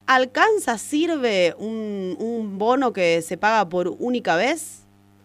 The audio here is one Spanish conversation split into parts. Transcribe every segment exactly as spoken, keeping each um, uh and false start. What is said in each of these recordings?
¿Alcanza, sirve un, un bono que se paga por única vez?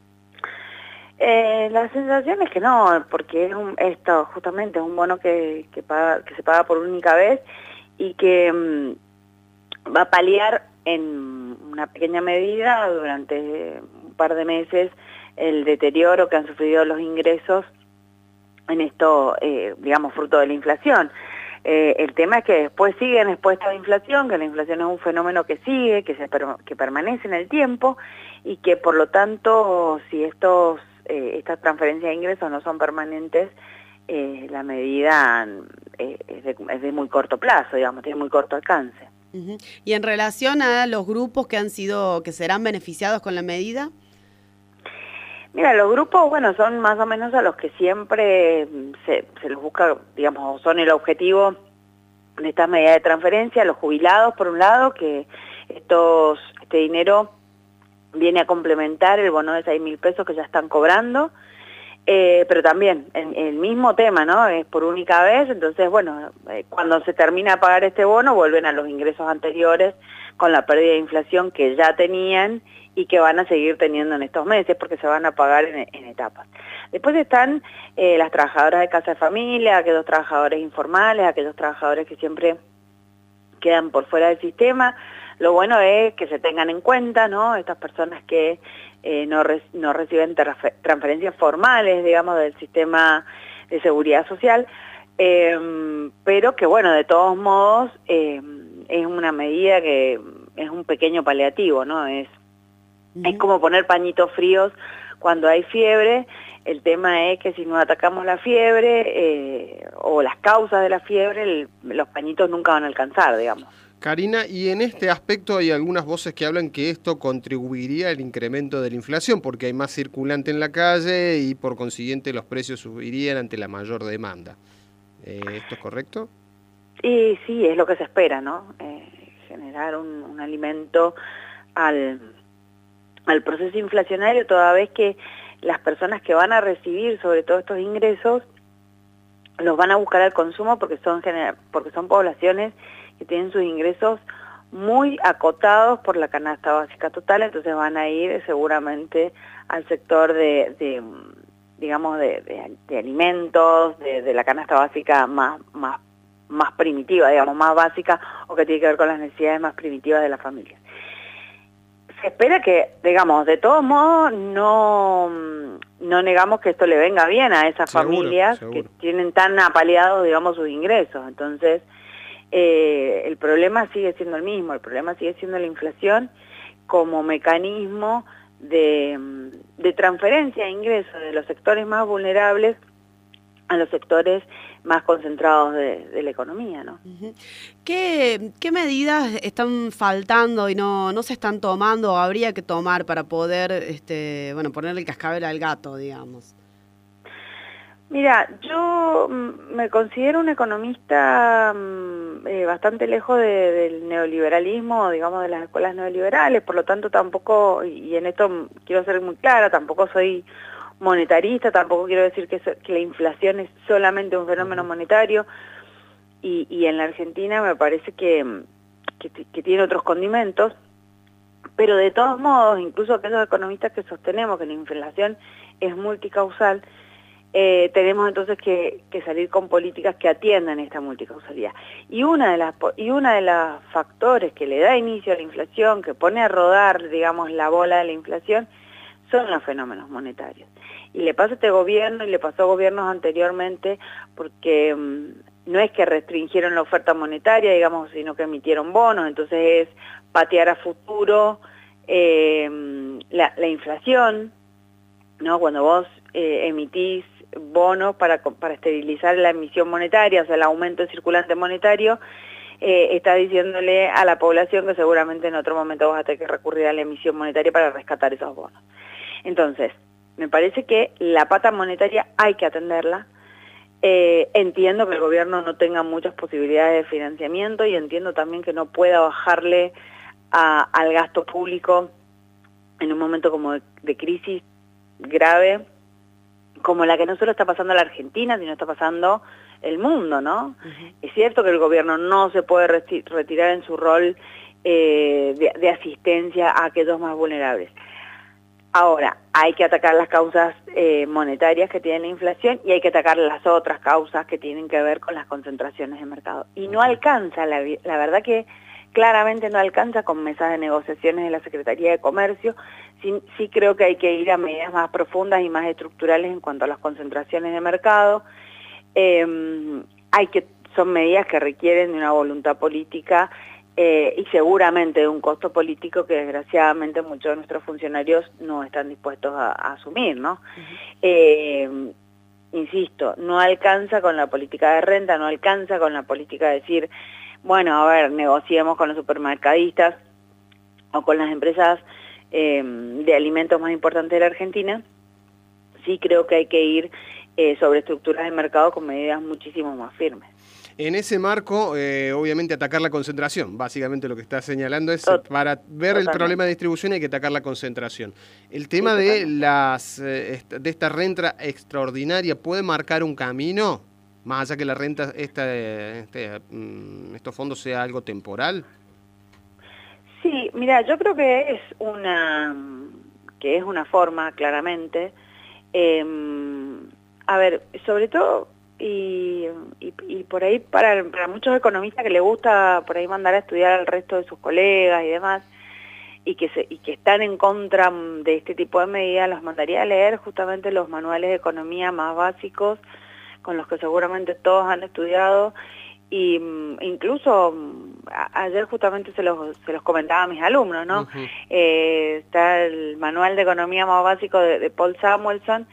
Eh, la sensación es que no, porque es un, esto justamente es un bono que, que, paga, que se paga por única vez y que um, va a paliar en una pequeña medida durante un par de meses el deterioro que han sufrido los ingresos en esto, eh, digamos, fruto de la inflación. Eh, el tema es que después siguen expuestos a la inflación, que la inflación es un fenómeno que sigue, que, se per que permanece en el tiempo y que por lo tanto, si estos, eh, estas transferencias de ingresos no son permanentes, eh, la medida eh, es, de, es de muy corto plazo, digamos, tiene muy corto alcance. Uh-huh. Y en relación a los grupos que han sido, que serán beneficiados con la medida. Mira, los grupos, bueno, son más o menos a los que siempre se, se los busca, digamos, son el objetivo de estas medidas de transferencia, los jubilados, por un lado, que estos este dinero viene a complementar el bono de seis mil pesos que ya están cobrando, eh, pero también el, el mismo tema, ¿no? Es por única vez, entonces, bueno, eh, cuando se termina de pagar este bono, vuelven a los ingresos anteriores con la pérdida de inflación que ya tenían y que van a seguir teniendo en estos meses porque se van a pagar en, en etapas. Después están eh, las trabajadoras de casa de familia, aquellos trabajadores informales, aquellos trabajadores que siempre quedan por fuera del sistema. Lo bueno es que se tengan en cuenta, ¿no? Estas personas que eh, no, re no reciben transferencias formales, digamos, del sistema de seguridad social, eh, pero que, bueno, de todos modos eh, es una medida que es un pequeño paliativo, ¿no? Es Es como poner pañitos fríos cuando hay fiebre. El tema es que si no atacamos la fiebre eh, o las causas de la fiebre, el, los pañitos nunca van a alcanzar, digamos. Karina, y en este aspecto hay algunas voces que hablan que esto contribuiría al incremento de la inflación porque hay más circulante en la calle y por consiguiente los precios subirían ante la mayor demanda. Eh, ¿Esto es correcto? Sí, sí, es lo que se espera, ¿no? Eh, generar un, un alimento al... al proceso inflacionario, toda vez que las personas que van a recibir sobre todo estos ingresos los van a buscar al consumo porque son porque son poblaciones que tienen sus ingresos muy acotados por la canasta básica total, entonces van a ir seguramente al sector de, de digamos, de, de, de alimentos, de, de la canasta básica más, más, más primitiva, digamos, más básica, o que tiene que ver con las necesidades más primitivas de las familias. Se espera que, digamos, de todos modos, no, no negamos que esto le venga bien a esas seguro, familias seguro. que tienen tan apaleados, digamos, sus ingresos. Entonces, eh, el problema sigue siendo el mismo, el problema sigue siendo la inflación como mecanismo de, de transferencia de ingresos de los sectores más vulnerables a los sectores más concentrados de, de la economía, ¿no? ¿Qué, qué medidas están faltando y no, no se están tomando o habría que tomar para poder, este, bueno, ponerle el cascabel al gato, digamos? Mira, yo me considero un economista eh, bastante lejos de, del neoliberalismo, digamos, de las escuelas neoliberales, por lo tanto tampoco, y en esto quiero ser muy clara, tampoco soy monetarista, tampoco quiero decir que, que la inflación es solamente un fenómeno monetario, y, y en la Argentina me parece que, que, que tiene otros condimentos, pero de todos modos, incluso aquellos economistas que sostenemos que la inflación es multicausal, eh, tenemos entonces que, que salir con políticas que atiendan esta multicausalidad. Y una de las y una de los factores que le da inicio a la inflación, que pone a rodar, digamos, la bola de la inflación, son los fenómenos monetarios. Y le pasa a este gobierno y le pasó a gobiernos anteriormente porque um, no es que restringieron la oferta monetaria, digamos, sino que emitieron bonos, entonces es patear a futuro eh, la, la inflación, ¿no? Cuando vos eh, emitís bonos para, para esterilizar la emisión monetaria, o sea, el aumento circulante monetario, eh, está diciéndole a la población que seguramente en otro momento vas a tener que recurrir a la emisión monetaria para rescatar esos bonos. Entonces, me parece que la pata monetaria hay que atenderla. Eh, entiendo que el gobierno no tenga muchas posibilidades de financiamiento y entiendo también que no pueda bajarle a, al gasto público en un momento como de, de crisis grave, como la que no solo está pasando en la Argentina, sino está pasando el mundo, ¿no? Uh-huh. Es cierto que el gobierno no se puede reti- retirar en su rol eh, de, de asistencia a aquellos más vulnerables. Ahora, hay que atacar las causas eh, monetarias que tiene la inflación y hay que atacar las otras causas que tienen que ver con las concentraciones de mercado. Y no alcanza, la, la verdad que claramente no alcanza con mesas de negociaciones de la Secretaría de Comercio. Sí, sí creo que hay que ir a medidas más profundas y más estructurales en cuanto a las concentraciones de mercado. Eh, hay que, son medidas que requieren de una voluntad política Eh, y seguramente de un costo político que desgraciadamente muchos de nuestros funcionarios no están dispuestos a, a asumir, ¿no? Uh-huh. eh, insisto, no alcanza con la política de renta, no alcanza con la política de decir, bueno, a ver, negociemos con los supermercadistas o con las empresas eh, de alimentos más importantes de la Argentina. Sí creo que hay que ir eh, sobre estructuras de mercado con medidas muchísimo más firmes. En ese marco, eh, obviamente, atacar la concentración. Básicamente lo que está señalando es, Tot para ver totalmente. El problema de distribución hay que atacar la concentración. El tema sí, de las eh, de esta renta extraordinaria, ¿puede marcar un camino? Más allá que la renta, esta, este, estos fondos sea algo temporal. Sí, mira, yo creo que es una, que es una forma, claramente. Eh, a ver, sobre todo... Y, y, y por ahí para, para muchos economistas que les gusta por ahí mandar a estudiar al resto de sus colegas y demás, y que, se, y que están en contra de este tipo de medidas, los mandaría a leer justamente los manuales de economía más básicos, con los que seguramente todos han estudiado, y incluso a, ayer justamente se los, se los comentaba a mis alumnos, ¿no? Uh-huh. eh, está el manual de economía más básico de, de Paul Samuelson,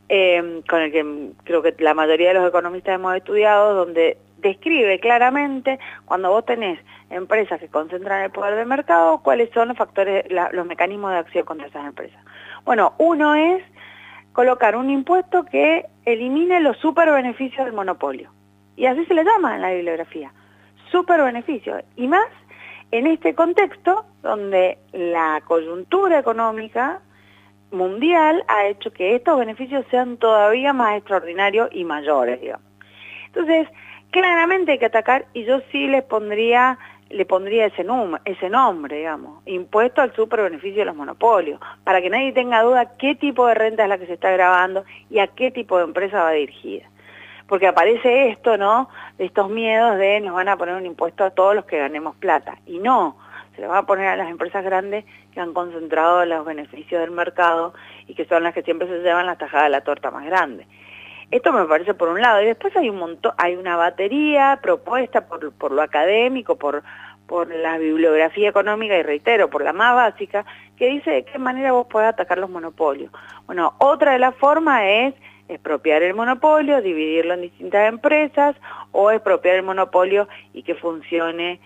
Eh, con el que creo que la mayoría de los economistas hemos estudiado, donde describe claramente cuando vos tenés empresas que concentran el poder del mercado, cuáles son los factores, la, los mecanismos de acción contra esas empresas. Bueno, uno es colocar un impuesto que elimine los superbeneficios del monopolio. Y así se le llama en la bibliografía, superbeneficios. Y más en este contexto donde la coyuntura económica mundial ha hecho que estos beneficios sean todavía más extraordinarios y mayores, digamos. Entonces, claramente hay que atacar, y yo sí le pondría, le pondría ese, num ese nombre, digamos, impuesto al superbeneficio de los monopolios, para que nadie tenga duda qué tipo de renta es la que se está grabando y a qué tipo de empresa va dirigida. Porque aparece esto, ¿no?, de estos miedos de nos van a poner un impuesto a todos los que ganemos plata, y no, se le va a poner a las empresas grandes que han concentrado los beneficios del mercado y que son las que siempre se llevan la tajada de la torta más grande. Esto me parece por un lado, y después hay un montón, hay una batería propuesta por, por lo académico, por, por la bibliografía económica, y reitero, por la más básica, que dice de qué manera vos podés atacar los monopolios. Bueno, otra de las formas es expropiar el monopolio, dividirlo en distintas empresas, o expropiar el monopolio y que funcione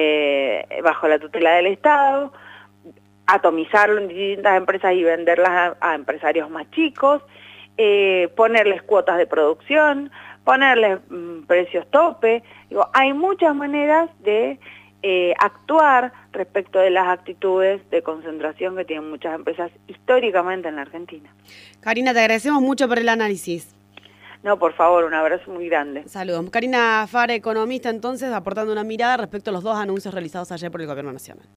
Eh, bajo la tutela del Estado, atomizarlo en distintas empresas y venderlas a, a empresarios más chicos, eh, ponerles cuotas de producción, ponerles mm, precios tope. Digo, hay muchas maneras de eh, actuar respecto de las actitudes de concentración que tienen muchas empresas históricamente en la Argentina. Karina, te agradecemos mucho por el análisis. No, por favor, un abrazo muy grande. Saludos. Karina Fara, economista, entonces, aportando una mirada respecto a los dos anuncios realizados ayer por el Gobierno Nacional.